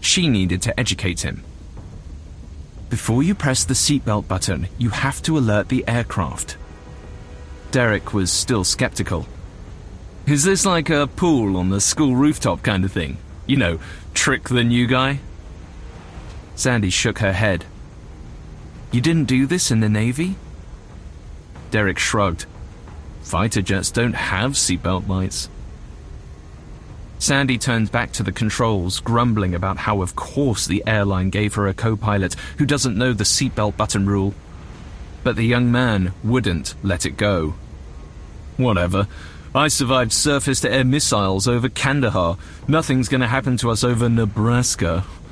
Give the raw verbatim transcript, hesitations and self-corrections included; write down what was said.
She needed to educate him. Before you press the seatbelt button, you have to alert the aircraft. Derek was still skeptical. Is this like a pool on the school rooftop kind of thing? You know, trick the new guy? Sandy shook her head. You didn't do this in the Navy? Derek shrugged. Fighter jets don't have seatbelt lights. Sandy turned back to the controls, grumbling about how of course the airline gave her a co-pilot who doesn't know the seatbelt button rule. But the young man wouldn't let it go. Whatever. I survived surface-to-air missiles over Kandahar. Nothing's going to happen to us over Nebraska.